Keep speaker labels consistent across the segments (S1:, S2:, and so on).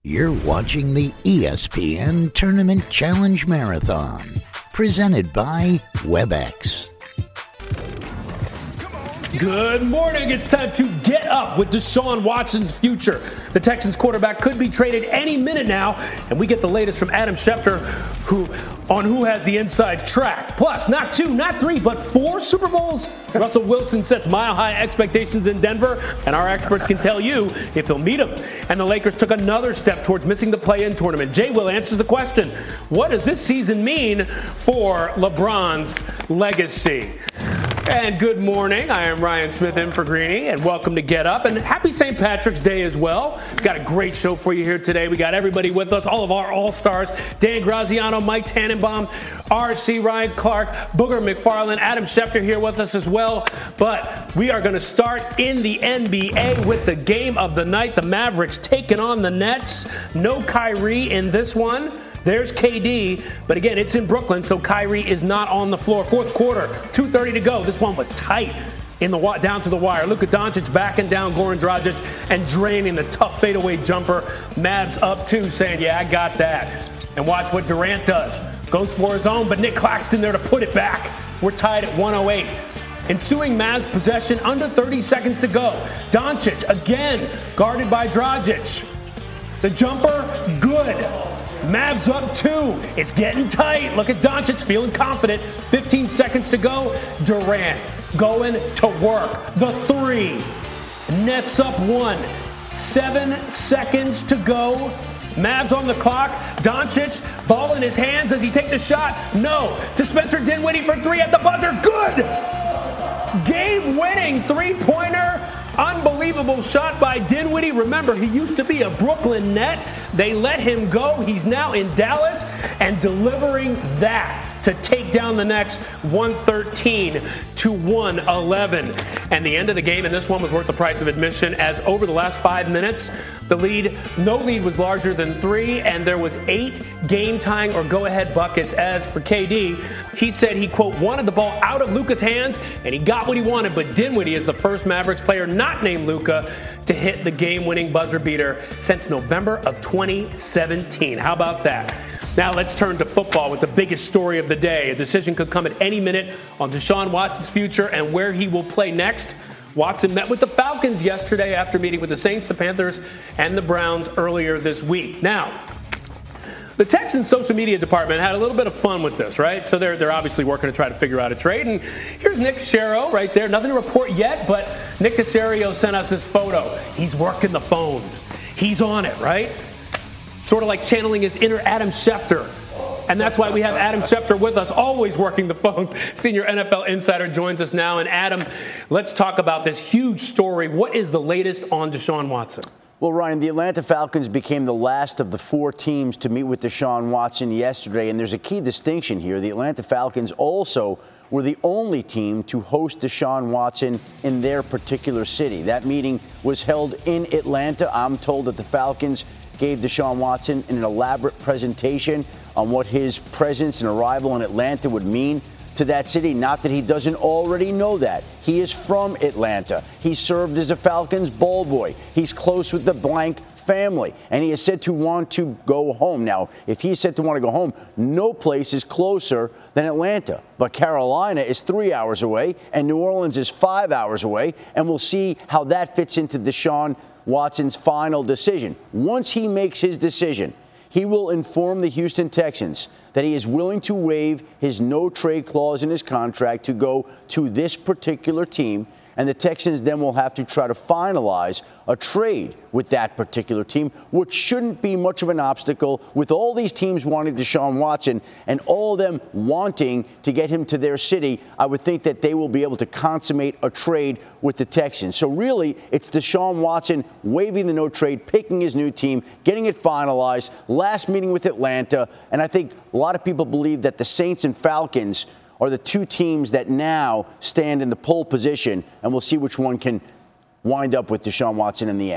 S1: You're watching the ESPN Tournament Challenge Marathon, presented by WebEx.
S2: Good morning. It's time to get up with Deshaun Watson's future. The Texans quarterback could be traded any minute now, and we get the latest from Adam Schefter, who has the inside track. Plus, not 2, not 3, but 4 Super Bowls. Russell Wilson sets mile-high expectations in Denver, and our experts can tell you if he'll meet them. And the Lakers took another step towards missing the play-in tournament. Jay Will answers the question, what does this season mean for LeBron's legacy? And good morning. I am Ryan Smith in for Greeny, and welcome to Get Up. And happy St. Patrick's Day as well. We've got a great show for you here today. We got everybody with us, all of our all-stars, Dan Graziano, Mike Tannenbaum, RC, Ryan Clark, Booger McFarland, Adam Schefter here with us as well. But we are going to start in the NBA with the game of the night. The Mavericks taking on the Nets. No Kyrie in this one. There's KD, but again, it's in Brooklyn, so Kyrie is not on the floor. Fourth quarter, 2:30 to go. This one was tight down to the wire. Luka Doncic backing down Goran Dragic and draining the tough fadeaway jumper. Mavs up 2, saying, yeah, I got that. And watch what Durant does. Goes for his own, but Nick Claxton there to put it back. We're tied at 108. Ensuing Mavs possession, under 30 seconds to go. Doncic, again, guarded by Dragic. The jumper, good. Mavs up 2. It's getting tight. Look at Doncic feeling confident. 15 seconds to go. Durant going to work. The 3. Nets up 1. 7 seconds to go. Mavs on the clock. Doncic, ball in his hands. Does he take the shot? No. To Spencer Dinwiddie for 3 at the buzzer. Good. Game-winning three-pointer. Unbelievable shot by Dinwiddie. Remember, he used to be a Brooklyn Net. They let him go. He's now in Dallas and delivering that to take down the Knicks 113 to 111. And the end of the game, and this one was worth the price of admission, as over the last 5 minutes, no lead was larger than 3, and there was 8 game-tying or go-ahead buckets. As for KD, he said he, quote, wanted the ball out of Luka's hands, and he got what he wanted, but Dinwiddie is the first Mavericks player not named Luka to hit the game-winning buzzer beater since November of 2017. How about that? Now let's turn to football with the biggest story of the day. A decision could come at any minute on Deshaun Watson's future and where he will play next. Watson met with the Falcons yesterday after meeting with the Saints, the Panthers, and the Browns earlier this week. Now, the Texans social media department had a little bit of fun with this, right? So they're obviously working to try to figure out a trade. And here's Nick Caserio right there. Nothing to report yet, but Nick Caserio sent us this photo. He's working the phones. He's on it, right? Sort of like channeling his inner Adam Schefter. And that's why we have Adam Schefter with us, always working the phones. Senior NFL insider joins us now. And Adam, let's talk about this huge story. What is the latest on Deshaun Watson?
S3: Well, Ryan, the Atlanta Falcons became the last of the 4 teams to meet with Deshaun Watson yesterday. And there's a key distinction here. The Atlanta Falcons also were the only team to host Deshaun Watson in their particular city. That meeting was held in Atlanta. I'm told that the Falcons gave Deshaun Watson an elaborate presentation on what his presence and arrival in Atlanta would mean to that city. Not that he doesn't already know that. He is from Atlanta. He served as a Falcons ball boy. He's close with the blank family, and he is said to want to go home. Now, if he's said to want to go home, no place is closer than Atlanta. But Carolina is 3 hours away, and New Orleans is 5 hours away, and we'll see how that fits into Deshaun Watson's final decision. Once he makes his decision, he will inform the Houston Texans that he is willing to waive his no-trade clause in his contract to go to this particular team, and the Texans then will have to try to finalize a trade with that particular team, which shouldn't be much of an obstacle with all these teams wanting Deshaun Watson and all of them wanting to get him to their city. I would think that they will be able to consummate a trade with the Texans. So really, it's Deshaun Watson waiving the no trade, picking his new team, getting it finalized, last meeting with Atlanta, and I think a lot of people believe that the Saints and Falcons are the 2 teams that now stand in the pole position, and we'll see which one can wind up with Deshaun Watson in the end.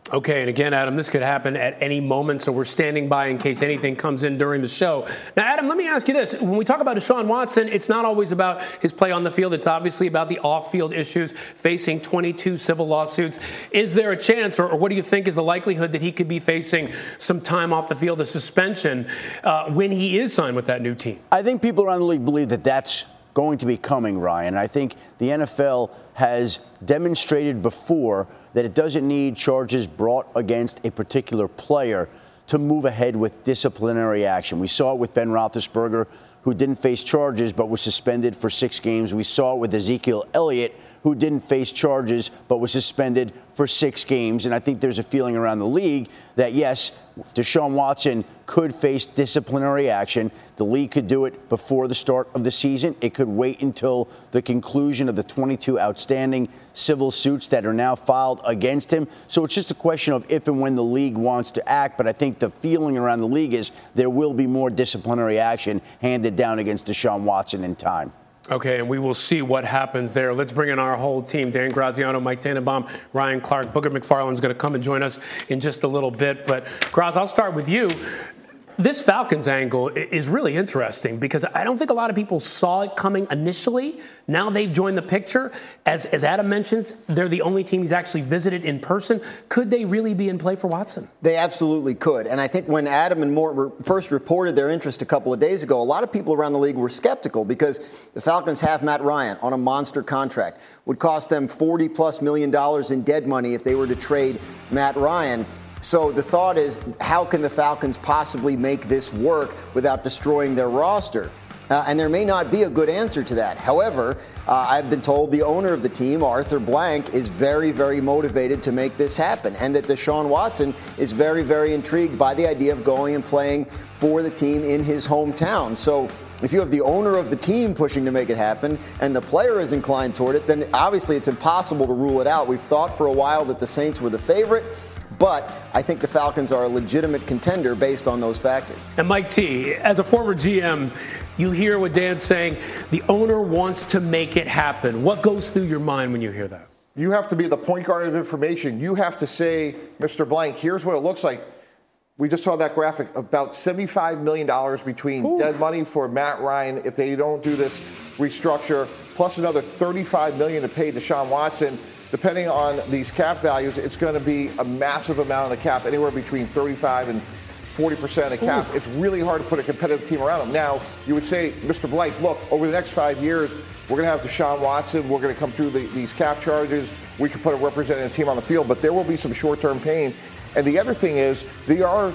S2: Okay, and again, Adam, this could happen at any moment, so we're standing by in case anything comes in during the show. Now, Adam, let me ask you this. When we talk about Deshaun Watson, it's not always about his play on the field. It's obviously about the off-field issues, facing 22 civil lawsuits. Is there a chance, or what do you think is the likelihood that he could be facing some time off the field, a suspension, when he is signed with that new team?
S3: I think people around the league believe that that's going to be coming, Ryan. I think the NFL has demonstrated before that it doesn't need charges brought against a particular player to move ahead with disciplinary action. We saw it with Ben Roethlisberger, who didn't face charges but was suspended for 6 games. We saw it with Ezekiel Elliott, who didn't face charges but was suspended for 6 games. And I think there's a feeling around the league that, yes, Deshaun Watson could face disciplinary action. The league could do it before the start of the season. It could wait until the conclusion of the 22 outstanding civil suits that are now filed against him. So it's just a question of if and when the league wants to act. But I think the feeling around the league is there will be more disciplinary action handed down against Deshaun Watson in time.
S2: Okay, and we will see what happens there. Let's bring in our whole team. Dan Graziano, Mike Tannenbaum, Ryan Clark. Booger McFarland's going to come and join us in just a little bit. But, Graz, I'll start with you. This Falcons angle is really interesting because I don't think a lot of people saw it coming initially. Now they've joined the picture. As Adam mentions, they're the only team he's actually visited in person. Could they really be in play for Watson?
S4: They absolutely could. And I think when Adam and Mort first reported their interest a couple of days ago, a lot of people around the league were skeptical because the Falcons have Matt Ryan on a monster contract. Would cost them $40+ million in dead money if they were to trade Matt Ryan. So the thought is, how can the Falcons possibly make this work without destroying their roster? And there may not be a good answer to that. However, I've been told the owner of the team, Arthur Blank, is very, very motivated to make this happen, and that Deshaun Watson is very, very intrigued by the idea of going and playing for the team in his hometown. So if you have the owner of the team pushing to make it happen and the player is inclined toward it, then obviously it's impossible to rule it out. We've thought for a while that the Saints were the favorite, but I think the Falcons are a legitimate contender based on those factors.
S2: And Mike T, as a former GM, you hear what Dan's saying. The owner wants to make it happen. What goes through your mind when you hear that?
S5: You have to be the point guard of information. You have to say, Mr. Blank, here's what it looks like. We just saw that graphic, about $75 million between dead money for Matt Ryan if they don't do this restructure, plus another $35 million to pay Deshaun Watson. Depending on these cap values, it's going to be a massive amount of the cap, anywhere between 35 and 40% of the cap. It's really hard to put a competitive team around them. Now, you would say, Mr. Blank, look, over the next 5 years, we're going to have Deshaun Watson. We're going to come through these cap charges. We can put a representative team on the field, but there will be some short-term pain. And the other thing is, there are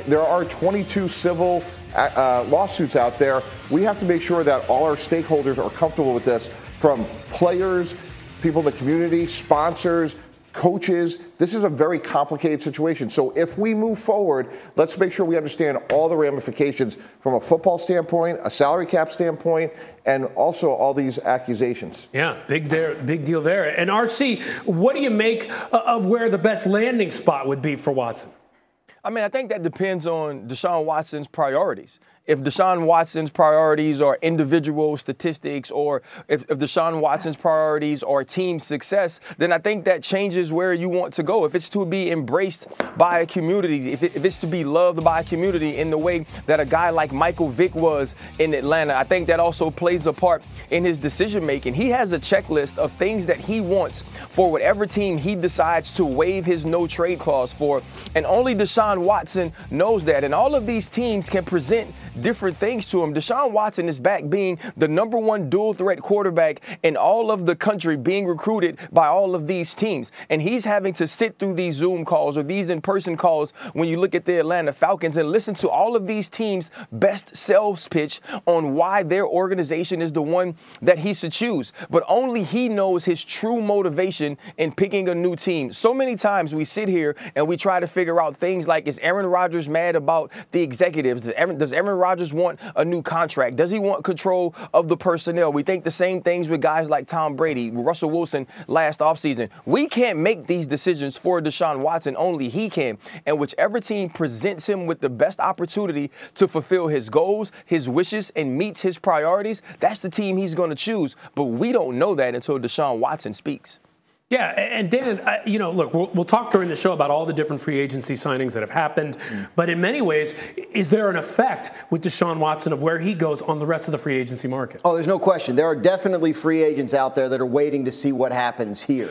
S5: 22 civil lawsuits out there. We have to make sure that all our stakeholders are comfortable with this, from players, people in the community, sponsors, coaches. This is a very complicated situation. So if we move forward, let's make sure we understand all the ramifications from a football standpoint, a salary cap standpoint, and also all these accusations.
S2: Yeah, big deal there. And RC, what do you make of where the best landing spot would be for Watson?
S6: I mean, I think that depends on Deshaun Watson's priorities. If Deshaun Watson's priorities are individual statistics, or if Deshaun Watson's priorities are team success, then I think that changes where you want to go. If it's to be embraced by a community, if it's to be loved by a community in the way that a guy like Michael Vick was in Atlanta, I think that also plays a part in his decision making. He has a checklist of things that he wants for whatever team he decides to waive his no trade clause for. And only Deshaun Watson knows that. And all of these teams can present different things to him. Deshaun Watson is back being the number one dual threat quarterback in all of the country, being recruited by all of these teams. And he's having to sit through these Zoom calls or these in-person calls when you look at the Atlanta Falcons and listen to all of these teams' best sales pitch on why their organization is the one that he should choose. But only he knows his true motivation in picking a new team. So many times we sit here and we try to figure out things like, is Aaron Rodgers mad about the executives? Does Aaron Rodgers want a new contract? Does he want control of the personnel? We think the same things with guys like Tom Brady, Russell Wilson last offseason. We can't make these decisions for Deshaun Watson. Only he can. And whichever team presents him with the best opportunity to fulfill his goals, his wishes, and meets his priorities, that's the team he's going to choose. But we don't know that until Deshaun Watson speaks.
S2: Yeah, and Dan, look, we'll talk during the show about all the different free agency signings that have happened, but in many ways, is there an effect with Deshaun Watson of where he goes on the rest of the free agency market?
S4: Oh, there's no question. There are definitely free agents out there that are waiting to see what happens here.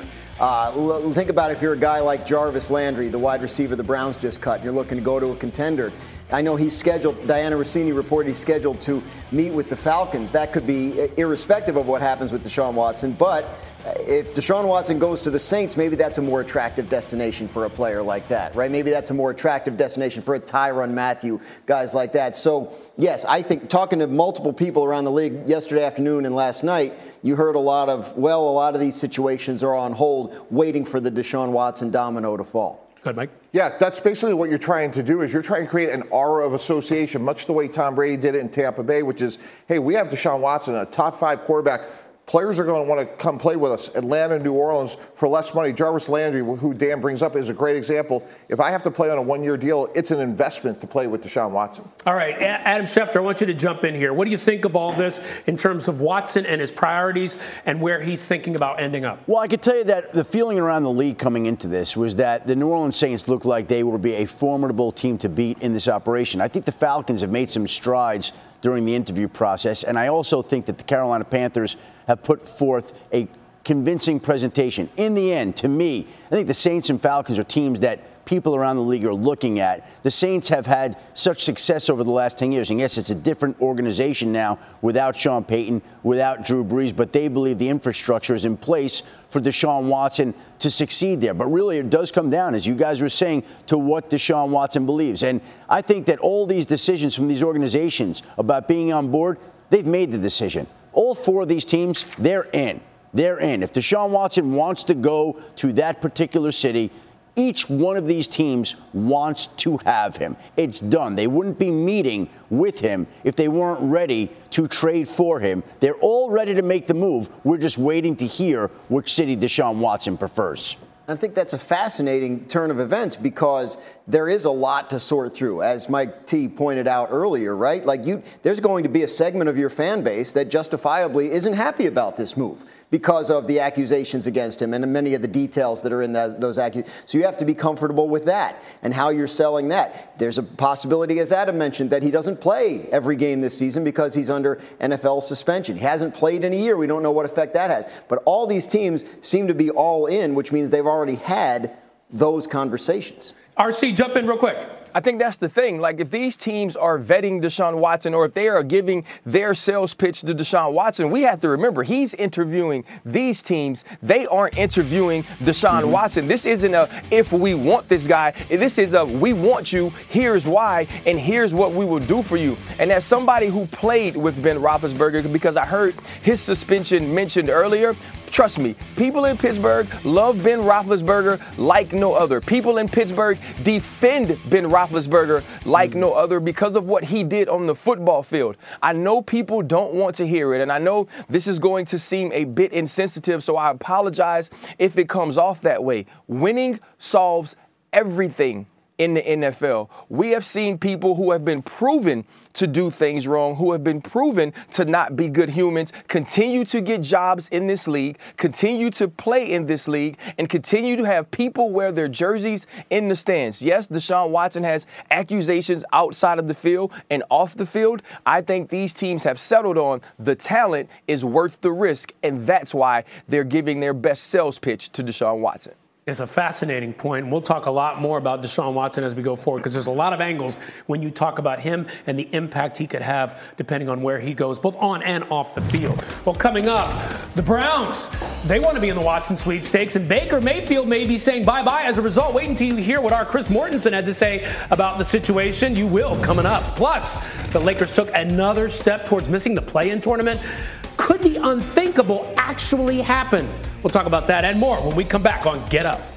S4: Think about if you're a guy like Jarvis Landry, the wide receiver the Browns just cut, and you're looking to go to a contender. I know he's scheduled, Diana Rossini reported he's scheduled to meet with the Falcons. That could be irrespective of what happens with Deshaun Watson, but if Deshaun Watson goes to the Saints, maybe that's a more attractive destination for a player like that, right? Maybe that's a more attractive destination for a Tyrann Mathieu, guys like that. So, yes, I think talking to multiple people around the league yesterday afternoon and last night, you heard a lot of these situations are on hold, waiting for the Deshaun Watson domino to fall.
S2: Go ahead, Mike.
S5: Yeah, that's basically what you're trying to do is you're trying to create an aura of association, much the way Tom Brady did it in Tampa Bay, which is, hey, we have Deshaun Watson, a top 5 quarterback. Players are going to want to come play with us. Atlanta, New Orleans, for less money. Jarvis Landry, who Dan brings up, is a great example. If I have to play on a 1-year deal, it's an investment to play with Deshaun Watson.
S2: All right, Adam Schefter, I want you to jump in here. What do you think of all this in terms of Watson and his priorities and where he's thinking about ending up?
S3: Well, I can tell you that the feeling around the league coming into this was that the New Orleans Saints looked like they would be a formidable team to beat in this operation. I think the Falcons have made some strides during the interview process, and I also think that the Carolina Panthers have put forth a convincing presentation. In the end, to me, I think the Saints and Falcons are teams that people around the league are looking at. The Saints have had such success over the last 10 years, and yes, it's a different organization now without Sean Payton, without Drew Brees, but they believe the infrastructure is in place for Deshaun Watson to succeed there. But really, it does come down, as you guys were saying, to what Deshaun Watson believes. And I think that all these decisions from these organizations about being on board, they've made the decision. All 4 of these teams, they're in. They're in. If Deshaun Watson wants to go to that particular city, each one of these teams wants to have him. It's done. They wouldn't be meeting with him if they weren't ready to trade for him. They're all ready to make the move. We're just waiting to hear which city Deshaun Watson prefers.
S4: I think that's a fascinating turn of events because there is a lot to sort through, as Mike T pointed out earlier, right? There's going to be a segment of your fan base that justifiably isn't happy about this move because of the accusations against him and many of the details that are in those accusations. So you have to be comfortable with that and how you're selling that. There's a possibility, as Adam mentioned, that he doesn't play every game this season because he's under NFL suspension. He hasn't played in a year. We don't know what effect that has. But all these teams seem to be all in, which means they've already had those conversations.
S2: RC, jump in real quick.
S6: I think that's the thing. Like, if these teams are vetting Deshaun Watson or if they are giving their sales pitch to Deshaun Watson, we have to remember he's interviewing these teams. They aren't interviewing Deshaun Watson. This isn't a if we want this guy. This is a we want you, here's why, and here's what we will do for you. And as somebody who played with Ben Roethlisberger, because I heard his suspension mentioned earlier, trust me, people in Pittsburgh love Ben Roethlisberger like no other. People in Pittsburgh defend Ben Roethlisberger like no other because of what he did on the football field. I know people don't want to hear it, and I know this is going to seem a bit insensitive, so I apologize if it comes off that way. Winning solves everything in the NFL. We have seen people who have been proven to do things wrong, who have been proven to not be good humans, continue to get jobs in this league, continue to play in this league, and continue to have people wear their jerseys in the stands. Yes, Deshaun Watson has accusations outside of the field and off the field. I think these teams have settled on the talent is worth the risk, and that's why they're giving their best sales pitch to Deshaun Watson.
S2: It's a fascinating point. We'll talk a lot more about Deshaun Watson as we go forward because there's a lot of angles when you talk about him and the impact he could have depending on where he goes, both on and off the field. Well, coming up, the Browns, they want to be in the Watson sweepstakes, and Baker Mayfield may be saying bye-bye as a result. Wait until you hear what our Chris Mortensen had to say about the situation. You will, coming up. Plus, the Lakers took another step towards missing the play-in tournament. Could the unthinkable actually happen? We'll talk about that and more when we come back on Get Up.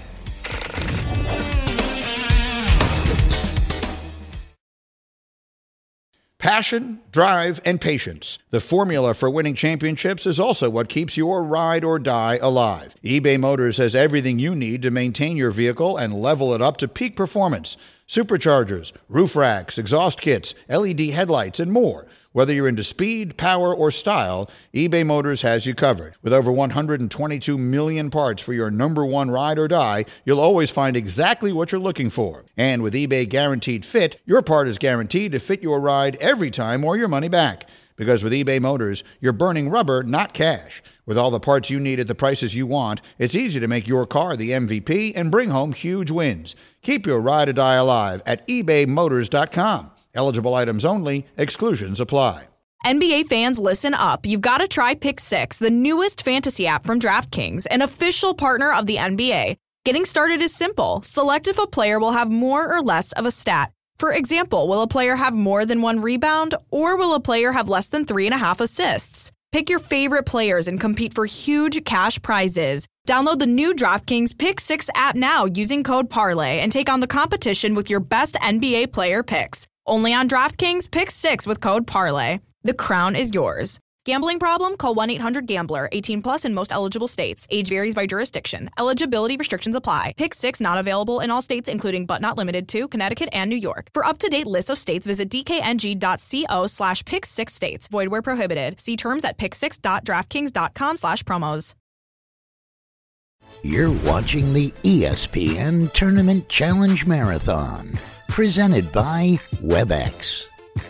S7: Passion, drive, and patience. The formula for winning championships is also what keeps your ride or die alive. eBay Motors has everything you need to maintain your vehicle and level it up to peak performance. superchargers, roof racks, exhaust kits, LED headlights, and more. Whether you're into speed, power, or style, eBay Motors has you covered. With over 122 million parts for your number one ride or die, you'll always find exactly what you're looking for. And with eBay Guaranteed Fit, your part is guaranteed to fit your ride every time or your money back. Because with eBay Motors, you're burning rubber, not cash. With all the parts you need at the prices you want, it's easy to make your car the MVP and bring home huge wins. Keep your ride or die alive at ebaymotors.com. Eligible items only. Exclusions apply.
S8: NBA fans, listen up. You've got to try Pick 6, the newest fantasy app from DraftKings, an official partner of the NBA. Getting started is simple. Select if a player will have more or less of a stat. For example, will a player have more than 1 rebound, or will a player have less than 3.5 assists? Pick your favorite players and compete for huge cash prizes. Download the new DraftKings Pick 6 app now using code PARLAY and take on the competition with your best NBA player picks. Only on DraftKings Pick 6 with code PARLAY. The crown is yours. Gambling problem? Call 1-800-GAMBLER. 18 plus in most eligible states. Age varies by jurisdiction. Eligibility restrictions apply. Pick 6 not available in all states, including but not limited to Connecticut and New York. For up-to-date lists of states, visit dkng.co/pick6states. Void where prohibited. See terms at pick6.draftkings.com/promos.
S1: You're watching the ESPN Tournament Challenge Marathon, presented by WebEx.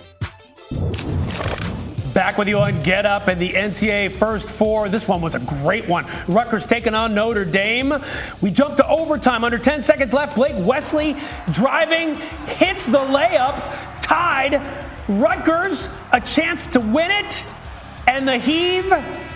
S2: Back with you on Get Up and the NCAA First Four. This one was a great one. Rutgers taking on Notre Dame. We jumped to overtime. Under 10 seconds left. Blake Wesley driving, hits the layup, tied. Rutgers a chance to win it, and the heave,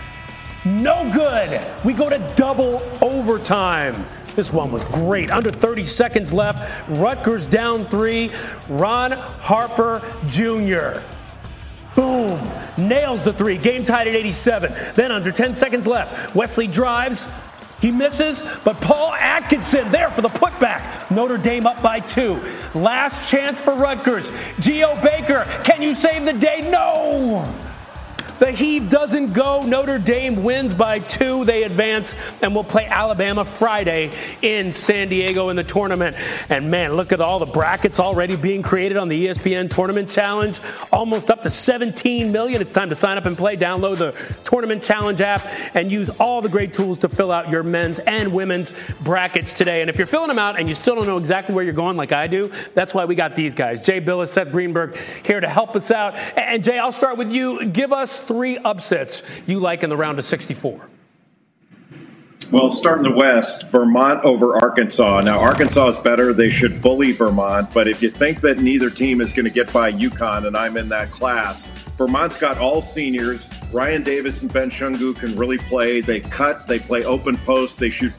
S2: no good. We go to double overtime. This one was great. Under 30 seconds left. Rutgers down 3. Ron Harper Jr. Boom. Nails the 3. Game tied at 87. Then under 10 seconds left. Wesley drives. He misses, but Paul Atkinson there for the putback. Notre Dame up by 2. Last chance for Rutgers. Geo Baker, can you save the day? No. The heave doesn't go. Notre Dame wins by 2. They advance and will play Alabama Friday in San Diego in the tournament. And man, look at all the brackets already being created on the ESPN Tournament Challenge. Almost up to 17 million. It's time to sign up and play. Download the Tournament Challenge app and use all the great tools to fill out your men's and women's brackets today. And if you're filling them out and you still don't know exactly where you're going like I do, that's why we got these guys. Jay Billis, Seth Greenberg here to help us out. And Jay, I'll start with you. Give us 3 upsets you like in the round of 64.
S9: Well, starting the West, Vermont over Arkansas. Now, Arkansas is better. They should bully Vermont. But if you think that neither team is going to get by UConn, and I'm in that class, Vermont's got all seniors. Ryan Davis and Ben Shungu can really play. They cut. They play open post. They shoot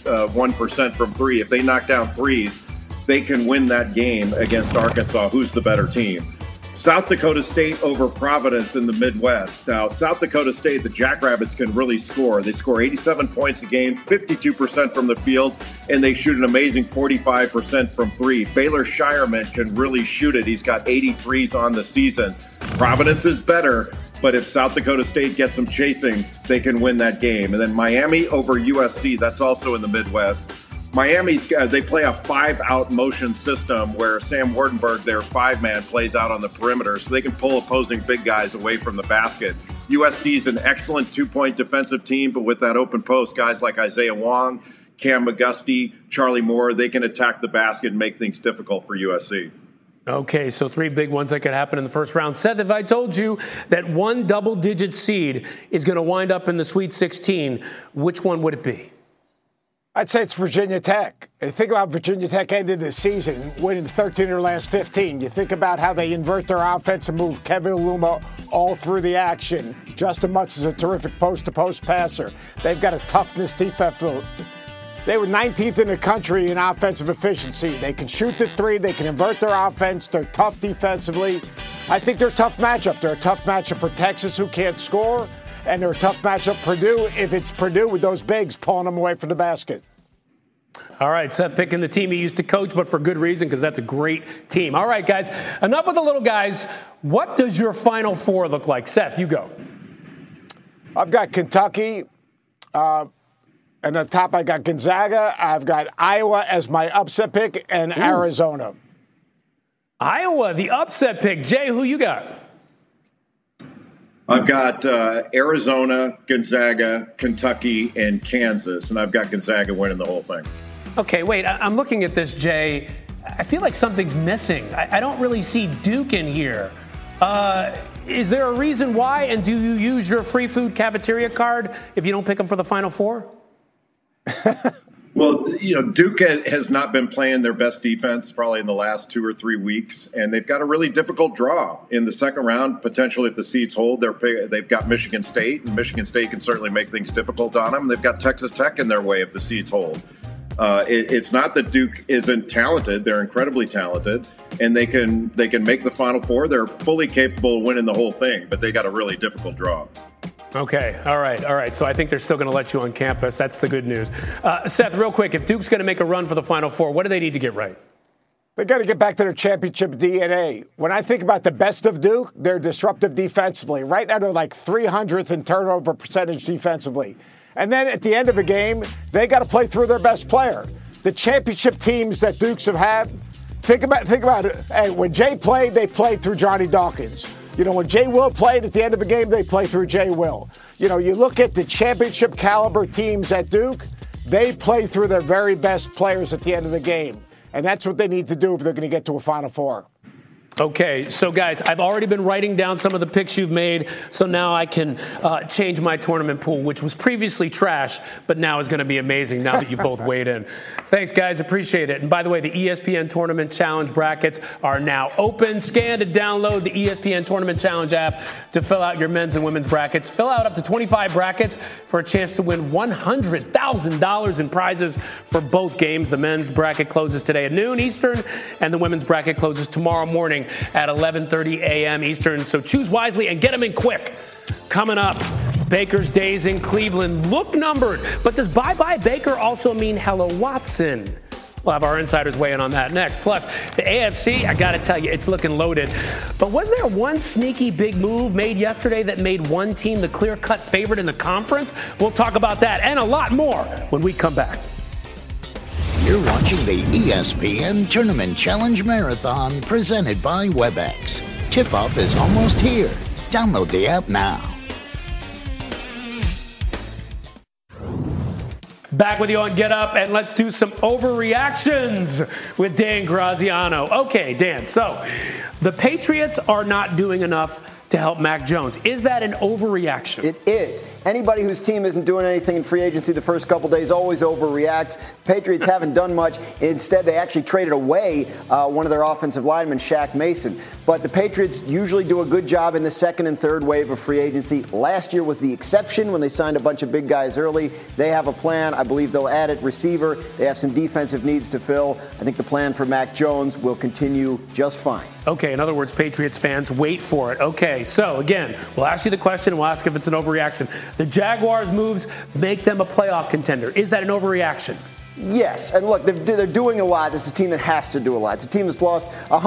S9: 41% from 3. If they knock down threes, they can win that game against Arkansas, who's the better team. South Dakota State over Providence in the Midwest. Now, South Dakota State, the Jackrabbits can really score. They score 87 points a game, 52% from the field, and they shoot an amazing 45% from 3. Baylor Shireman can really shoot it. He's got 83s on the season. Providence is better, but if South Dakota State gets them chasing, they can win that game. And then Miami over USC, that's also in the Midwest. Miami's they play a 5-out motion system where Sam Wardenberg, their 5-man, plays out on the perimeter, so they can pull opposing big guys away from the basket. USC's an excellent 2-point defensive team, but with that open post, guys like Isaiah Wong, Cam McGusty, Charlie Moore, they can attack the basket and make things difficult for USC.
S2: Okay, so 3 big ones that could happen in the first round. Seth, if I told you that one double-digit seed is going to wind up in the Sweet 16, which one would it be?
S10: I'd say it's Virginia Tech. Think about Virginia Tech ended the season winning 13 of their last 15. You think about how they invert their offense and move Kevin Luma all through the action. Justin Mutz is a terrific post-to-post passer. They've got a toughness defensive. They were 19th in the country in offensive efficiency. They can shoot the 3. They can invert their offense. They're tough defensively. I think they're a tough matchup. They're a tough matchup for Texas, who can't score. And they're a tough matchup Purdue if it's Purdue with those bigs pulling them away from the basket.
S2: All right, Seth picking the team he used to coach, but for good reason, because that's a great team. All right, guys, enough with the little guys. What does your Final Four look like? Seth, you go.
S10: I've got Kentucky. And on top, I got Gonzaga. I've got Iowa as my upset pick and Arizona.
S2: Iowa, the upset pick. Jay, who you got?
S9: I've got Arizona, Gonzaga, Kentucky, and Kansas, and I've got Gonzaga winning the whole thing.
S2: Okay, wait. I'm looking at this, Jay. I feel like something's missing. I don't really see Duke in here. Is there a reason why? And do you use your free food cafeteria card if you don't pick them for the Final Four?
S9: Well, Duke has not been playing their best defense probably in the last 2 or 3 weeks, and they've got a really difficult draw in the second round. Potentially, if the seeds hold, they've got Michigan State, and Michigan State can certainly make things difficult on them. They've got Texas Tech in their way if the seeds hold. It's not that Duke isn't talented; they're incredibly talented, and they can make the Final Four. They're fully capable of winning the whole thing, but they got a really difficult draw.
S2: Okay. All right. So I think they're still going to let you on campus. That's the good news. Seth, real quick, if Duke's going to make a run for the Final Four, what do they need to get right?
S10: They got to get back to their championship DNA. When I think about the best of Duke, they're disruptive defensively. Right now, they're like 300th in turnover percentage defensively. And then at the end of a game, they got to play through their best player. The championship teams that Dukes have had, think about it. Hey, when Jay played, they played through Johnny Dawkins. When Jay Will played at the end of a game, they play through Jay Will. You look at the championship caliber teams at Duke, they play through their very best players at the end of the game. And that's what they need to do if they're going to get to a Final Four.
S2: Okay, so guys, I've already been writing down some of the picks you've made, so now I can change my tournament pool, which was previously trash, but now is going to be amazing now that you both weighed in. Thanks, guys. Appreciate it. And by the way, the ESPN Tournament Challenge brackets are now open. Scan to download the ESPN Tournament Challenge app to fill out your men's and women's brackets. Fill out up to 25 brackets for a chance to win $100,000 in prizes for both games. The men's bracket closes today at noon Eastern, and the women's bracket closes tomorrow morning at 11:30 a.m. Eastern. So choose wisely and get them in quick. Coming up, Baker's days in Cleveland look numbered. But does bye-bye Baker also mean hello Watson? We'll have our insiders weigh in on that next. Plus, the AFC, I got to tell you, it's looking loaded. But was there one sneaky big move made yesterday that made one team the clear-cut favorite in the conference? We'll talk about that and a lot more when we come back.
S1: You're watching the ESPN Tournament Challenge Marathon presented by WebEx. Tip-off is almost here. Download the app now.
S2: Back with you on Get Up, and let's do some overreactions with Dan Graziano. Okay, Dan, so the Patriots are not doing enough to help Mac Jones. Is that an overreaction?
S4: It is. Anybody whose team isn't doing anything in free agency the first couple days always overreacts. Patriots haven't done much. Instead, they actually traded away one of their offensive linemen, Shaq Mason. But the Patriots usually do a good job in the second and third wave of free agency. Last year was the exception when they signed a bunch of big guys early. They have a plan. I believe they'll add at receiver. They have some defensive needs to fill. I think the plan for Mac Jones will continue just fine.
S2: Okay, in other words, Patriots fans, wait for it. Okay, so again, we'll ask you the question and we'll ask if it's an overreaction. The Jaguars' moves make them a playoff contender. Is that an overreaction?
S4: Yes, and look, they're doing a lot. This is a team that has to do a lot. It's a team that's lost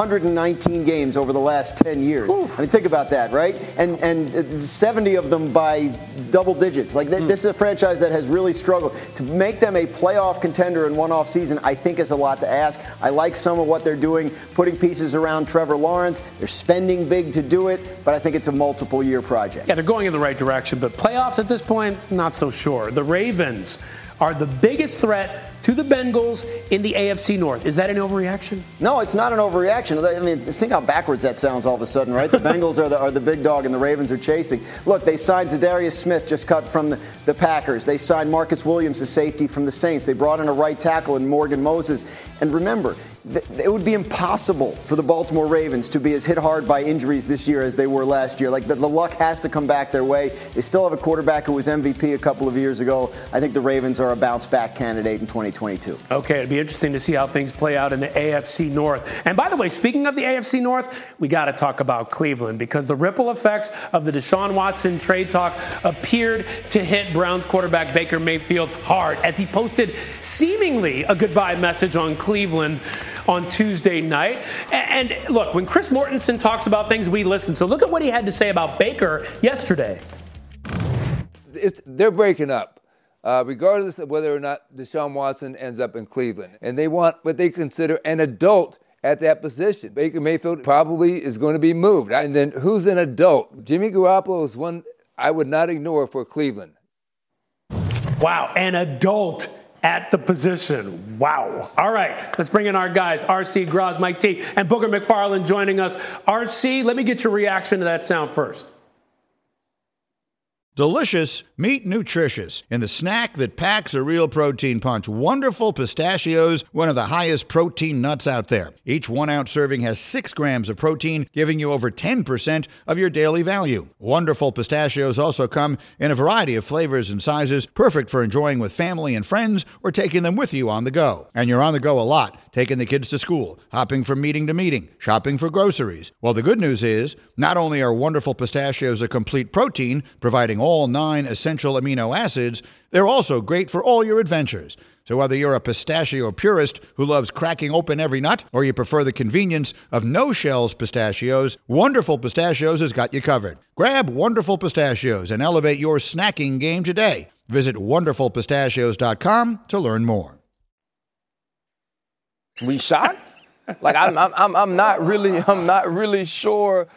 S4: 119 games over the last 10 years. Ooh. I mean, think about that, right? And 70 of them by double digits. This is a franchise that has really struggled. To make them a playoff contender in one off season, I think is a lot to ask. I like some of what they're doing, putting pieces around Trevor Lawrence. They're spending big to do it, but I think it's a multiple-year project.
S2: Yeah, they're going in the right direction, but playoffs at this point, not so sure. The Ravens are the biggest threat to the Bengals in the AFC North. Is that an overreaction?
S4: No, it's not an overreaction. I mean, think how backwards that sounds all of a sudden, right? The Bengals are the big dog and the Ravens are chasing. Look, they signed Zadarius Smith, just cut from the Packers. They signed Marcus Williams, the safety from the Saints. They brought in a right tackle in Morgan Moses. And remember, it would be impossible for the Baltimore Ravens to be as hit hard by injuries this year as they were last year. The luck has to come back their way. They still have a quarterback who was MVP a couple of years ago. I think the Ravens are a bounce-back candidate in 2022.
S2: Okay, it'd be interesting to see how things play out in the AFC North. And by the way, speaking of the AFC North, we got to talk about Cleveland because the ripple effects of the Deshaun Watson trade talk appeared to hit Browns quarterback Baker Mayfield hard as he posted seemingly a goodbye message on Cleveland on Tuesday night. And look, when Chris Mortensen talks about things, we listen. So look at what he had to say about Baker yesterday.
S11: They're breaking up, regardless of whether or not Deshaun Watson ends up in Cleveland. And they want what they consider an adult at that position. Baker Mayfield probably is going to be moved. And then who's an adult? Jimmy Garoppolo is one I would not ignore for Cleveland.
S2: Wow, an adult at the position. Wow. All right, let's bring in our guys, RC, Graz, Mike T, and Booger McFarland joining us. RC, let me get your reaction to that sound first.
S7: Delicious, meet nutritious. In the snack that packs a real protein punch, Wonderful Pistachios, one of the highest protein nuts out there. Each 1 ounce serving has 6 grams of protein, giving you over 10% of your daily value. Wonderful Pistachios also come in a variety of flavors and sizes, perfect for enjoying with family and friends or taking them with you on the go. And you're on the go a lot, taking the kids to school, hopping from meeting to meeting, shopping for groceries. Well, the good news is, not only are Wonderful Pistachios a complete protein, providing all 9 essential amino acids, they're also great for all your adventures. So whether you're a pistachio purist who loves cracking open every nut, or you prefer the convenience of no-shells pistachios, Wonderful Pistachios has got you covered. Grab Wonderful Pistachios and elevate your snacking game today. Visit wonderfulpistachios.com to learn more.
S6: We shocked? Like I'm not really sure,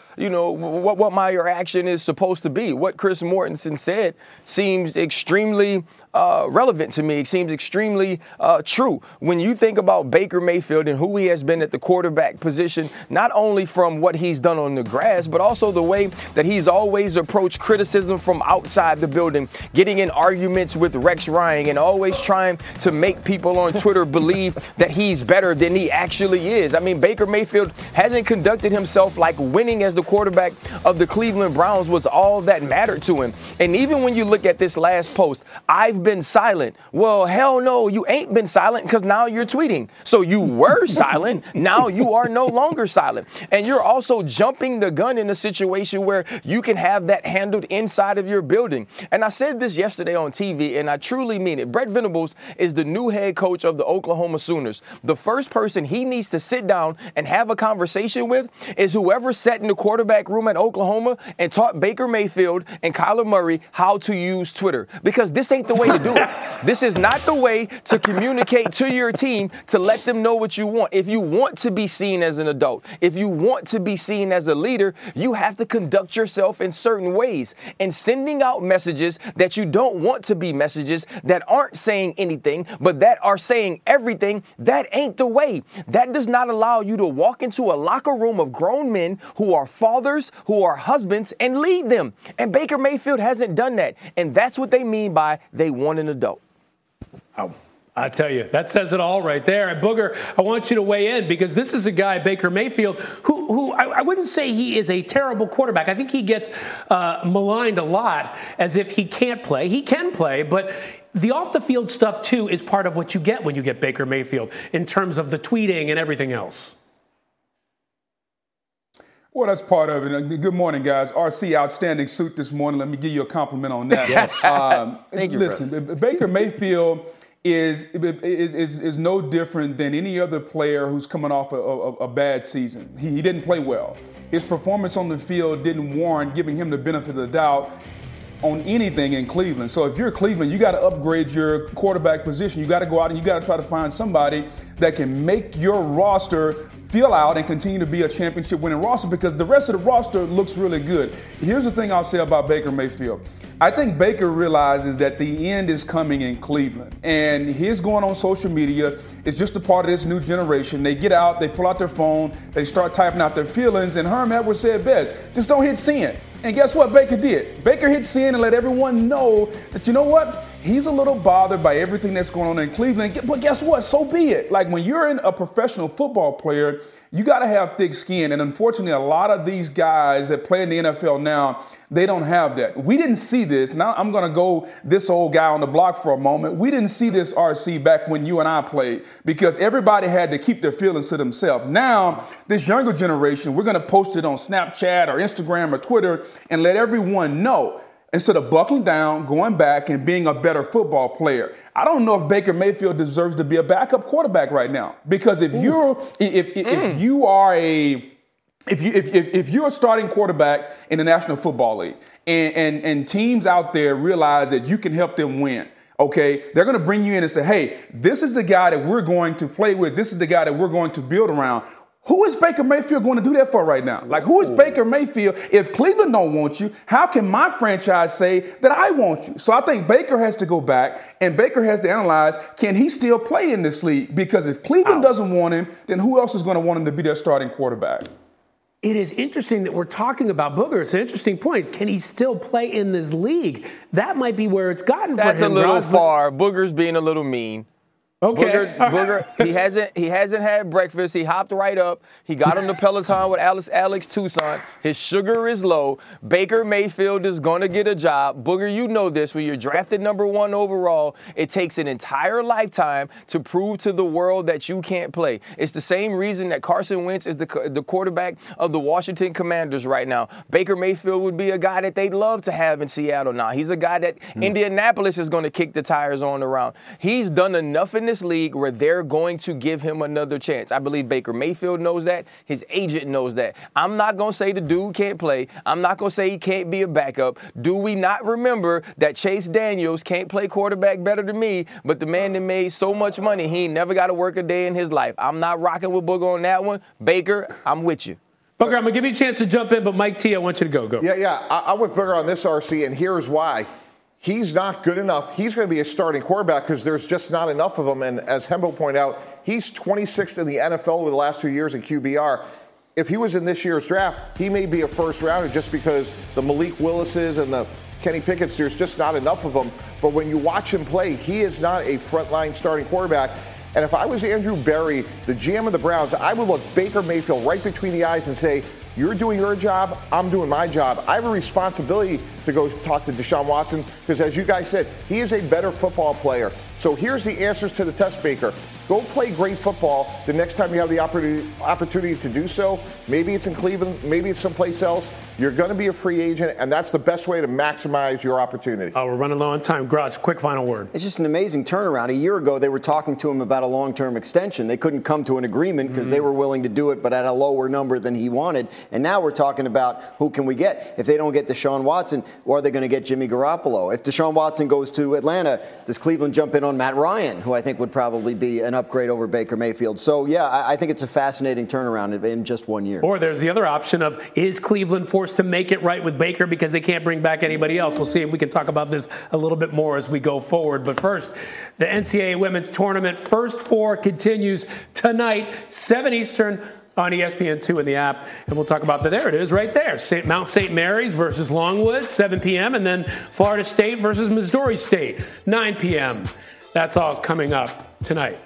S6: what my reaction is supposed to be. What Chris Mortensen said seems extremely relevant to me. It seems extremely true. When you think about Baker Mayfield and who he has been at the quarterback position, not only from what he's done on the grass, but also the way that he's always approached criticism from outside the building, getting in arguments with Rex Ryan and always trying to make people on Twitter believe that he's better than he actually is. I mean, Baker Mayfield hasn't conducted himself like winning as the quarterback of the Cleveland Browns was all that mattered to him. And even when you look at this last post, I've been silent. Well, hell no, you ain't been silent because now you're tweeting. So you were silent. Now you are no longer silent. And you're also jumping the gun in a situation where you can have that handled inside of your building. And I said this yesterday on TV, and I truly mean it. Brett Venables is the new head coach of the Oklahoma Sooners. The first person he needs to sit down and have a conversation with is whoever sat in the quarterback room at Oklahoma and taught Baker Mayfield and Kyler Murray how to use Twitter. Because this ain't the way to do it. This is not the way to communicate to your team to let them know what you want. If you want to be seen as an adult, if you want to be seen as a leader, you have to conduct yourself in certain ways. And sending out messages that you don't want to be messages that aren't saying anything, but that are saying everything, that ain't the way. That does not allow you to walk into a locker room of grown men who are fathers, who are husbands, and lead them. And Baker Mayfield hasn't done that. And that's what they mean by they want an adult.
S2: Oh, I tell you, that says it all right there. And Booger, I want you to weigh in because this is a guy, Baker Mayfield, who I wouldn't say he is a terrible quarterback. I think he gets maligned a lot as if he can't play. He can play, but the off-the-field stuff, too, is part of what you get when you get Baker Mayfield in terms of the tweeting and everything else.
S12: Well, that's part of it. Good morning, guys. RC, outstanding suit this morning. Let me give you a compliment on that.
S6: Yes. Thank you,
S12: listen, brother. Baker Mayfield is no different than any other player who's coming off a bad season. He didn't play well. His performance on the field didn't warrant giving him the benefit of the doubt on anything in Cleveland. So if you're Cleveland, you got to upgrade your quarterback position. You got to go out and you got to try to find somebody that can make your roster fill out and continue to be a championship winning roster because the rest of the roster looks really good. Here's the thing I'll say about Baker Mayfield. I think Baker realizes that the end is coming in Cleveland, and his going on social media is just a part of this new generation. They get out, they pull out their phone, they start typing out their feelings, and Herm Edwards said best, just don't hit send. And guess what Baker did? Baker hit send and let everyone know that, you know what? He's a little bothered by everything that's going on in Cleveland. But guess what? So be it. Like when you're a professional football player, you got to have thick skin. And unfortunately, a lot of these guys that play in the NFL now, they don't have that. We didn't see this. Now I'm going to go this old guy on the block for a moment. We didn't see this, RC, back when you and I played because everybody had to keep their feelings to themselves. Now, this younger generation, we're going to post it on Snapchat or Instagram or Twitter and let everyone know. Instead of buckling down, going back, and being a better football player. I don't know if Baker Mayfield deserves to be a backup quarterback right now. Because if you're a starting quarterback in the National Football League and teams out there realize that you can help them win, okay, they're going to bring you in and say, hey, this is the guy that we're going to play with. This is the guy that we're going to build around. Who is Baker Mayfield going to do that for right now? Like, who is Baker Mayfield? If Cleveland don't want you, how can my franchise say that I want you? So I think Baker has to go back, and Baker has to analyze, can he still play in this league? Because if Cleveland doesn't want him, then who else is going to want him to be their starting quarterback?
S2: It is interesting that we're talking about Booger. It's an interesting point. Can he still play in this league? That might be where it's gotten for him.
S6: That's a little far. Booger's being a little mean.
S2: Okay.
S6: Booger, he hasn't had breakfast. He hopped right up. He got on the Peloton with Alex Toussaint. His sugar is low. Baker Mayfield is going to get a job. Booger, you know this. When you're drafted number 1 overall, it takes an entire lifetime to prove to the world that you can't play. It's the same reason that Carson Wentz is the quarterback of the Washington Commanders right now. Baker Mayfield would be a guy that they'd love to have in Seattle now. He's a guy that Indianapolis is going to kick the tires on around. He's done enough in this league where they're going to give him another chance. I believe Baker Mayfield knows that. His agent knows that. I'm not going to say the dude can't play. I'm not going to say he can't be a backup. Do we not remember that Chase Daniels can't play quarterback better than me, but the man that made so much money, he ain't never got to work a day in his life. I'm not rocking with Booger on that one. Baker, I'm with you.
S2: Booger, I'm going to give you a chance to jump in, but Mike T, I want you to go.
S5: Yeah. I'm with Booger on this, RC, and here's why. He's not good enough. He's going to be a starting quarterback because there's just not enough of them. And as Hembo pointed out, he's 26th in the NFL over the last 2 years in QBR. If he was in this year's draft, he may be a first rounder just because the Malik Willises and the Kenny Pickett's, there's just not enough of them. But when you watch him play, he is not a frontline starting quarterback. And if I was Andrew Berry, the GM of the Browns, I would look Baker Mayfield right between the eyes and say, you're doing your job, I'm doing my job. I have a responsibility to go talk to Deshaun Watson because, as you guys said, he is a better football player. So here's the answers to the test, Baker. Go play great football the next time you have the opportunity to do so. Maybe it's in Cleveland, maybe it's someplace else. You're going to be a free agent, and that's the best way to maximize your opportunity.
S2: We're running low on time. Gross, quick final word.
S4: It's just an amazing turnaround. A year ago, they were talking to him about a long-term extension. They couldn't come to an agreement because they were willing to do it, but at a lower number than he wanted. And now we're talking about who can we get? If they don't get Deshaun Watson, or are they going to get Jimmy Garoppolo? If Deshaun Watson goes to Atlanta, does Cleveland jump in on Matt Ryan, who I think would probably be an upgrade over Baker Mayfield? So, yeah, I think it's a fascinating turnaround in just 1 year.
S2: Or there's the other option of, is Cleveland forced to make it right with Baker because they can't bring back anybody else? We'll see if we can talk about this a little bit more as we go forward. But first, the NCAA Women's Tournament First Four continues tonight, 7 Eastern, on ESPN2 in the app, and we'll talk about there it is right there. Mount St. Mary's versus Longwood, 7 p.m., and then Florida State versus Missouri State, 9 p.m. That's all coming up tonight.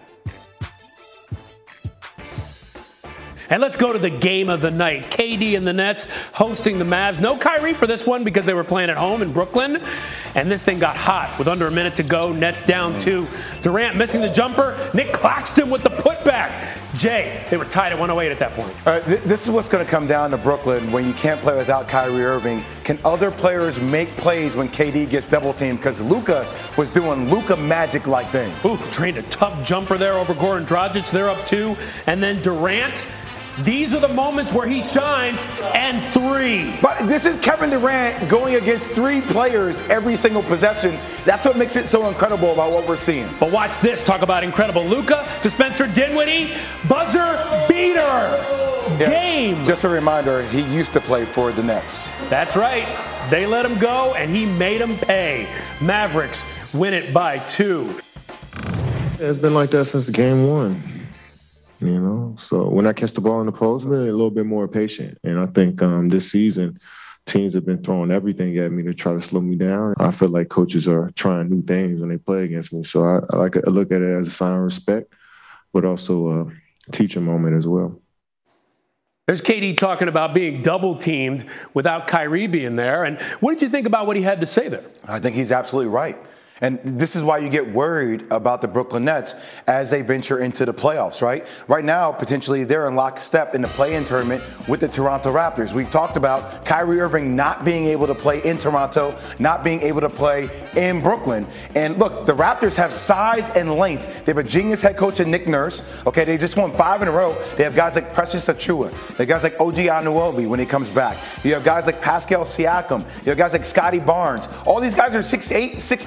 S2: And let's go to the game of the night. KD and the Nets hosting the Mavs. No Kyrie for this one because they were playing at home in Brooklyn. And this thing got hot with under a minute to go. Nets down 2. Durant missing the jumper. Nick Claxton with the putback. Jay, they were tied at 108 at that point.
S13: This is what's going to come down to Brooklyn when you can't play without Kyrie Irving. Can other players make plays when KD gets double-teamed? Because Luka was doing Luka magic-like things.
S2: Trained a tough jumper there over Goran Dragic. They're up 2. And then Durant. These are the moments where he shines, and 3.
S13: But this is Kevin Durant going against 3 players every single possession. That's what makes it so incredible about what we're seeing.
S2: But watch this. Talk about incredible. Luka to Spencer Dinwiddie. Buzzer beater. Game.
S13: Just a reminder, he used to play for the Nets.
S2: That's right. They let him go, and he made him pay. Mavericks win it by 2.
S14: It's been like that since game 1. You know, so when I catch the ball in the post, man, a little bit more patient. And I think this season, teams have been throwing everything at me to try to slow me down. I feel like coaches are trying new things when they play against me. So I like to look at it as a sign of respect, but also a teaching moment as well.
S2: There's KD talking about being double teamed without Kyrie being there. And what did you think about what he had to say there?
S13: I think he's absolutely right. And this is why you get worried about the Brooklyn Nets as they venture into the playoffs, right? Right now, potentially, they're in lockstep in the play-in tournament with the Toronto Raptors. We've talked about Kyrie Irving not being able to play in Toronto, not being able to play in Brooklyn. And look, the Raptors have size and length. They have a genius head coach in Nick Nurse. Okay, they just won 5 in a row. They have guys like Precious Achiuwa. They have guys like OG Anunoby when he comes back. You have guys like Pascal Siakam. You have guys like Scotty Barnes. All these guys are 6'8", 6'9",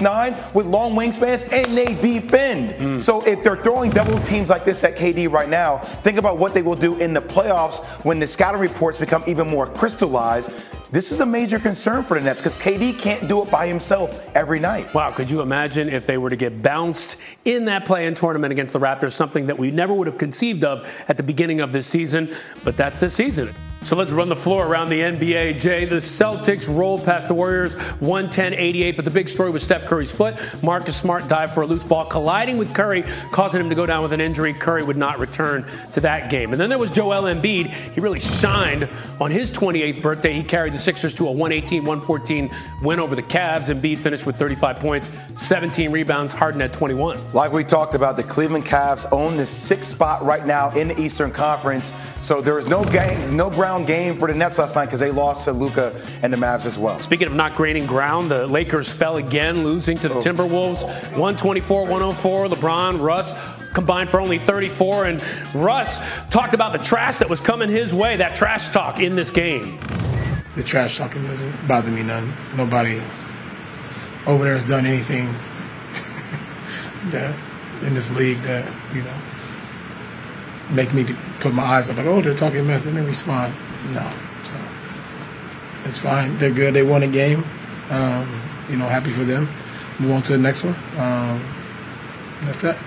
S13: with long wingspans and they defend. So if they're throwing double teams like this at KD right now, think about what they will do in the playoffs when the scouting reports become even more crystallized. This is a major concern for the Nets because KD can't do it by himself every night.
S2: Wow, could you imagine if they were to get bounced in that play-in tournament against the Raptors, something that we never would have conceived of at the beginning of this season, but that's this season. So let's run the floor around the NBA. Jay, the Celtics rolled past the Warriors 110-88, but the big story was Steph Curry's foot. Marcus Smart dived for a loose ball, colliding with Curry, causing him to go down with an injury. Curry would not return to that game. And then there was Joel Embiid. He really shined on his 28th birthday. He carried the Sixers to a 118-114 win over the Cavs. Embiid finished with 35 points, 17 rebounds, Harden at 21.
S13: Like we talked about, the Cleveland Cavs own the 6th spot right now in the Eastern Conference. So there is no ground game for the Nets last night because they lost to Luka and the Mavs as well.
S2: Speaking of not gaining ground, the Lakers fell again, losing to the Timberwolves 124-104. LeBron, Russ combined for only 34. And Russ talked about the trash that was coming his way, that trash talk in this game.
S15: The trash talking doesn't bother me none. Nobody over there has done anything that in this league that, make me put my eyes up like, oh, they're talking mess. Then they respond. No. So it's fine. They're good. They won a game. Happy for them. Move on to the next one. That's that.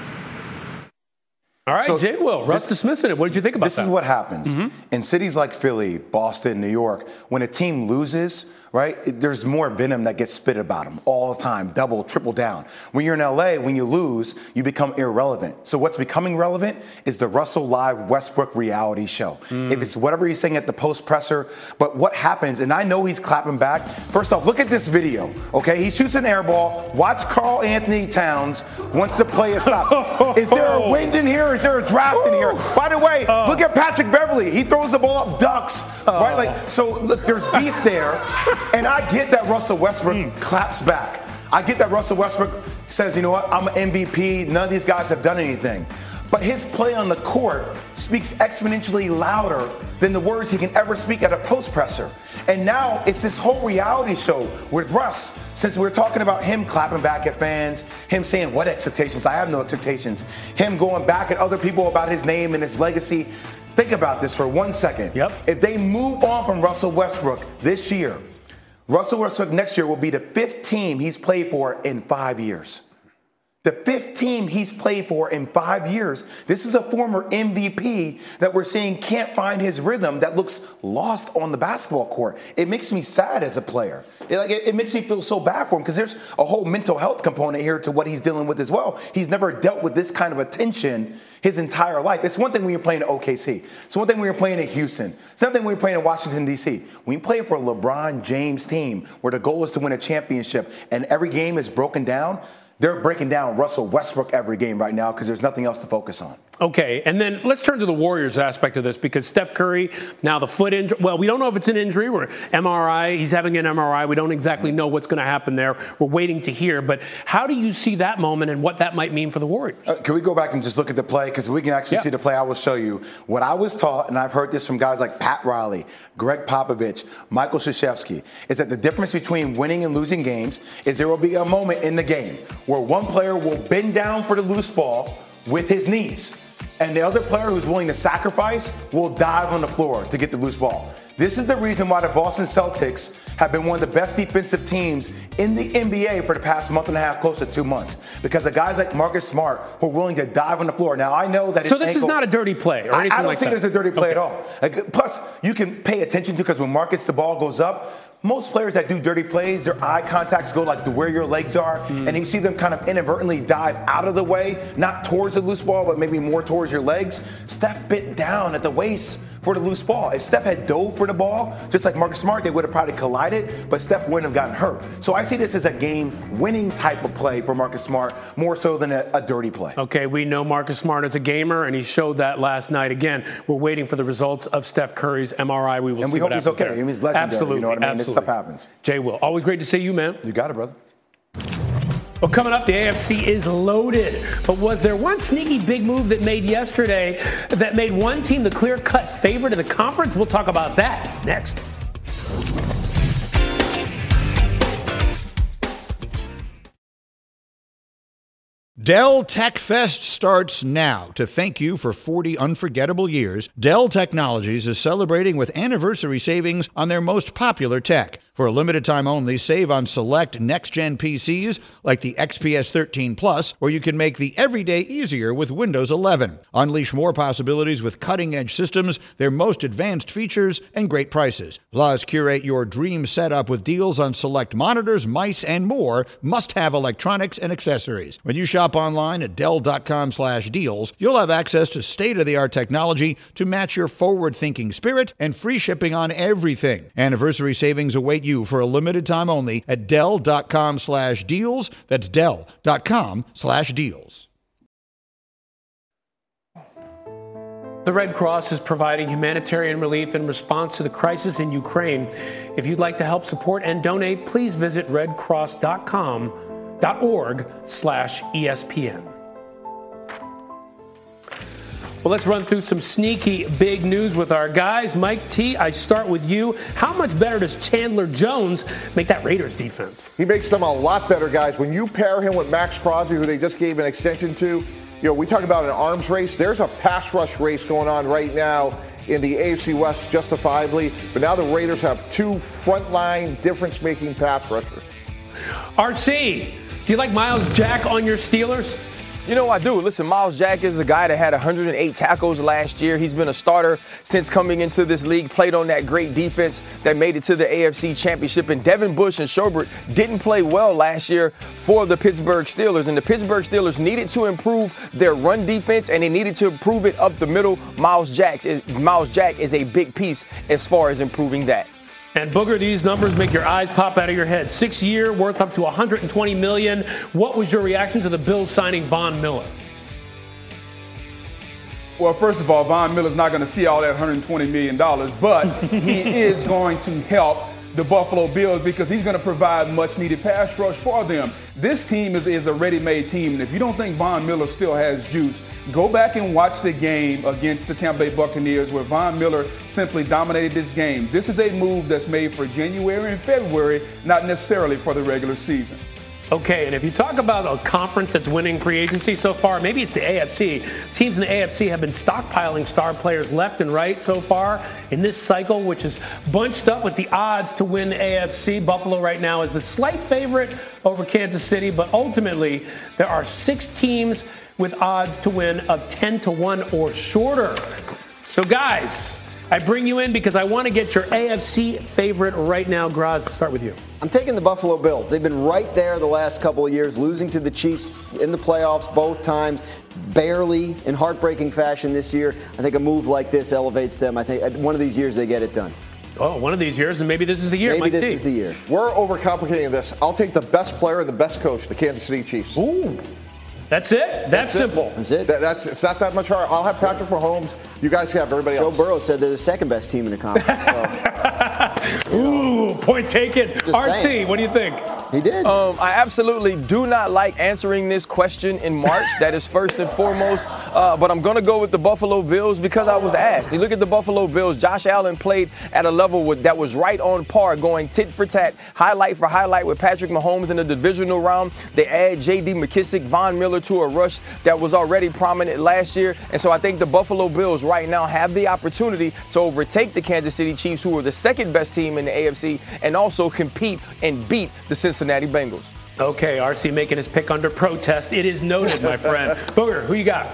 S2: All right, so Jay Will, Russ dismissing it. What did you think about that?
S13: This is what happens. In cities like Philly, Boston, New York, when a team loses, right, there's more venom that gets spit about them all the time, double, triple down. When you're in LA, when you lose, you become irrelevant. So what's becoming relevant is the Russell Live Westbrook reality show. If it's whatever he's saying at the post presser, but what happens, and I know he's clapping back. First off, look at this video, okay? He shoots an air ball. Watch Karl Anthony Towns once the play is stopped. Is there a wind in here? Is there a draft in here? By the way, look at Patrick Beverley. He throws the ball up, ducks, right? So look, there's beef there. And I get that Russell Westbrook claps back. I get that Russell Westbrook says, you know what, I'm an MVP. None of these guys have done anything. But his play on the court speaks exponentially louder than the words he can ever speak at a post presser. And now it's this whole reality show with Russ. Since we're talking about him clapping back at fans, him saying, what expectations? I have no expectations. Him going back at other people about his name and his legacy. Think about this for 1 second. If they move on from Russell Westbrook this year, Russell Westbrook next year will be the 5th team he's played for in 5 years. The 5th team he's played for in 5 years. This is a former MVP that we're seeing can't find his rhythm, that looks lost on the basketball court. It makes me sad as a player. It makes me feel so bad for him because there's a whole mental health component here to what he's dealing with as well. He's never dealt with this kind of attention his entire life. It's one thing when you're playing at OKC. It's one thing when you're playing at Houston. It's another thing when you're playing in Washington, D.C. When you play for a LeBron James team where the goal is to win a championship and every game is broken down, they're breaking down Russell Westbrook every game right now because there's nothing else to focus on.
S2: Okay, and then let's turn to the Warriors aspect of this because Steph Curry, now the foot injury. Well, we don't know if it's an injury or MRI. He's having an MRI. We don't exactly know what's going to happen there. We're waiting to hear. But how do you see that moment and what that might mean for the Warriors?
S13: Can we go back and just look at the play? Because we can actually see the play. I will show you. What I was taught, and I've heard this from guys like Pat Riley, Greg Popovich, Michael Krzyzewski, is that the difference between winning and losing games is there will be a moment in the game where one player will bend down for the loose ball with his knees. And the other player who's willing to sacrifice will dive on the floor to get the loose ball. This is the reason why the Boston Celtics have been one of the best defensive teams in the NBA for the past month and a half, close to 2 months. Because of guys like Marcus Smart who are willing to dive on the floor. Now, I know that
S2: So this is not a dirty play or anything like that?
S13: I don't think it's a dirty play at all. Plus, you can pay attention to because when Marcus, the ball goes up, most players that do dirty plays, their eye contacts go like to where your legs are, and you see them kind of inadvertently dive out of the way, not towards the loose ball, but maybe more towards your legs. Steph bent down at the waist for the loose ball. If Steph had dove for the ball, just like Marcus Smart, they would have probably collided, but Steph wouldn't have gotten hurt. So I see this as a game-winning type of play for Marcus Smart, more so than a dirty play.
S2: Okay, we know Marcus Smart is a gamer, and he showed that last night. Again, we're waiting for the results of Steph Curry's MRI. We will see what happens there.
S13: And we hope he's okay. He's legendary,
S2: Absolutely.
S13: You know what I mean?
S2: Absolutely.
S13: This stuff happens.
S2: Jay Will, always great to see you, man.
S13: You got it, brother.
S2: Well, coming up, the AFC is loaded. But was there one sneaky big move that made yesterday that made one team the clear-cut favorite in the conference? We'll talk about that next.
S7: Dell Tech Fest starts now. To thank you for 40 unforgettable years, Dell Technologies is celebrating with anniversary savings on their most popular tech. For a limited time only, save on select next-gen PCs like the XPS 13 Plus, where you can make the everyday easier with Windows 11. Unleash more possibilities with cutting-edge systems, their most advanced features, and great prices. Plus, curate your dream setup with deals on select monitors, mice, and more must-have electronics and accessories. When you shop online at Dell.com/deals, you'll have access to state-of-the-art technology to match your forward-thinking spirit and free shipping on everything. Anniversary savings await you for a limited time only at Dell.com/deals. That's Dell.com/deals.
S2: The Red Cross is providing humanitarian relief in response to the crisis in Ukraine. If you'd like to help support and donate, please visit redcross.org/ESPN. Well, let's run through some sneaky big news with our guys. Mike T, I start with you. How much better does Chandler Jones make that Raiders defense?
S5: He makes them a lot better, guys. When you pair him with Max Crosby, who they just gave an extension to, we talk about an arms race. There's a pass rush race going on right now in the AFC West, justifiably. But now the Raiders have two frontline difference-making pass rushers.
S2: RC, do you like Myles Jack on your Steelers?
S6: You know, I do. Listen, Myles Jack is a guy that had 108 tackles last year. He's been a starter since coming into this league, played on that great defense that made it to the AFC Championship. And Devin Bush and Schobert didn't play well last year for the Pittsburgh Steelers. And the Pittsburgh Steelers needed to improve their run defense, and they needed to improve it up the middle. Myles Jack is a big piece as far as improving that.
S2: And Booger, these numbers make your eyes pop out of your head. 6 year, worth up to $120 million. What was your reaction to the Bills signing Von Miller?
S12: Well, first of all, Von Miller's not going to see all that $120 million, but he is going to help the Buffalo Bills because he's going to provide much-needed pass rush for them. This team is a ready-made team, and if you don't think Von Miller still has juice, go back and watch the game against the Tampa Bay Buccaneers where Von Miller simply dominated this game. This is a move that's made for January and February, not necessarily for the regular season.
S2: Okay, and if you talk about a conference that's winning free agency so far, maybe it's the AFC. Teams in the AFC have been stockpiling star players left and right so far in this cycle, which is bunched up with the odds to win the AFC. Buffalo right now is the slight favorite over Kansas City, but ultimately there are 6 teams with odds to win of 10-1 or shorter. So guys, I bring you in because I want to get your AFC favorite right now. Graz, start with you.
S4: I'm taking the Buffalo Bills. They've been right there the last couple of years, losing to the Chiefs in the playoffs both times, barely in heartbreaking fashion this year. I think a move like this elevates them. I think one of these years they get it done.
S2: Oh, one of these years, and maybe this is the year.
S4: Maybe
S2: Mike
S4: this
S2: T.
S4: is the year.
S5: We're overcomplicating this. I'll take the best player and the best coach, the Kansas City Chiefs.
S2: Ooh. That's it? That's simple.
S4: That's it.
S5: It's not that much hard. I'll have Patrick Mahomes. You guys have everybody else.
S4: Joe Burrow said they're the second best team in the conference.
S2: Ooh, point taken. RC, what do you think?
S4: He did.
S6: I absolutely do not like answering this question in March. That is first and foremost. But I'm going to go with the Buffalo Bills because I was asked. You look at the Buffalo Bills. Josh Allen played at a level that was right on par, going tit for tat, highlight for highlight with Patrick Mahomes in the divisional round. They add J.D. McKissick, Von Miller to a rush that was already prominent last year. And so I think the Buffalo Bills right now have the opportunity to overtake the Kansas City Chiefs, who are the second best team in the AFC, and also compete and beat the Cincinnati Bengals.
S2: Okay, RC making his pick under protest. It is noted, my friend. Booger, who you got?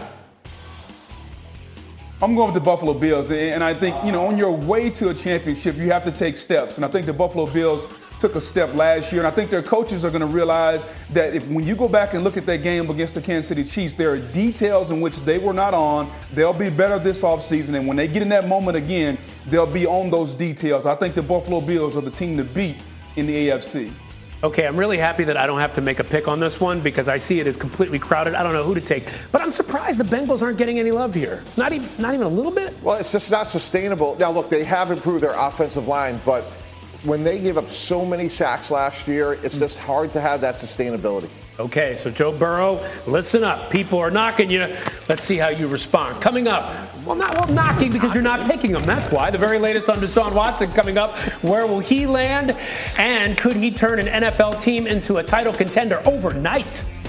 S12: I'm going with the Buffalo Bills, and I think, on your way to a championship, you have to take steps. And I think the Buffalo Bills took a step last year, and I think their coaches are going to realize that when you go back and look at that game against the Kansas City Chiefs, there are details in which they were not on. They'll be better this offseason, and when they get in that moment again, they'll be on those details. I think the Buffalo Bills are the team to beat in the AFC.
S2: Okay, I'm really happy that I don't have to make a pick on this one because I see it as completely crowded. I don't know who to take. But I'm surprised the Bengals aren't getting any love here. Not even a little bit?
S5: Well, it's just not sustainable. Now, look, they have improved their offensive line, but when they gave up so many sacks last year, it's just hard to have that sustainability.
S2: Okay, so Joe Burrow, listen up. People are knocking you. Let's see how you respond. Coming up, not knocking because you're not picking them. That's why. The very latest on Deshaun Watson coming up. Where will he land? And could he turn an NFL team into a title contender overnight?